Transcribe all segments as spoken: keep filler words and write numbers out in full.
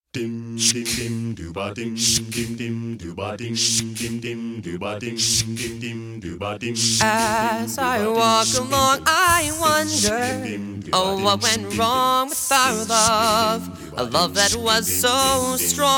Dim dim dim dooba dim dim dim dooba dim dim dim dooba dim dim dim dooba dim. As I walk along, I wonder, oh, what went wrong with our love? A love that was so strong.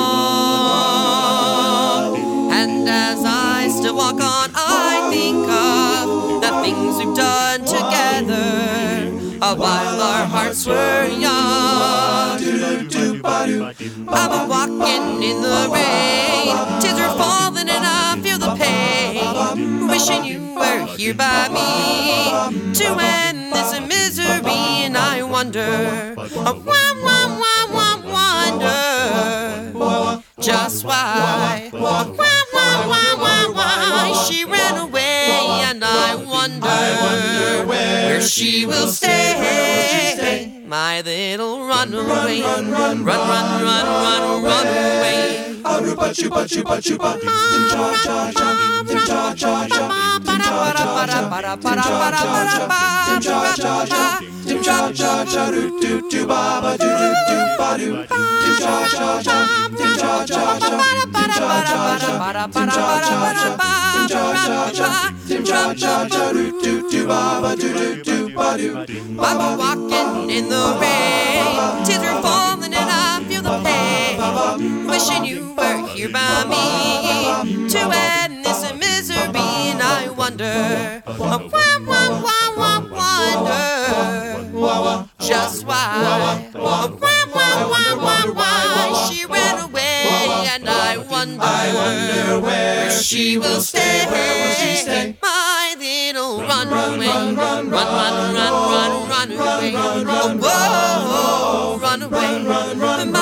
And as I still walk on, I think of the things we've done together, uh, while our hearts were young. I've been walking in the rain, tears are falling and I feel the pain, wishing you were here by me to end this misery. And I wonder, oh, why, why, why, why, wonder just why, why, why, why, why, why she ran away. And I wonder where she will stay. My little runaway, run, run, run, run, run, run away. Aruba chupa chupa chupa, dim cha cha cha, dim cha cha cha, dim cha cha cha, dim cha cha cha, dim cha cha cha, dim cha cha cha, do do do ba ba do do do ba do, dim cha cha cha, dim cha cha cha, dim cha cha cha, dim cha cha cha, dim cha cha cha, dim cha cha cha, do do do ba ba do do do ba do. I've been walking in the rain, tears are falling and I feel the pain, wishing you were here by me to end this misery. And I wonder, oh, why, why, why, why, wonder just why, oh, why, why, why, why, why she ran away. And I wonder where she will stay. My little runaway, run, run, run, run, run, run away. Oh, whoa, run away.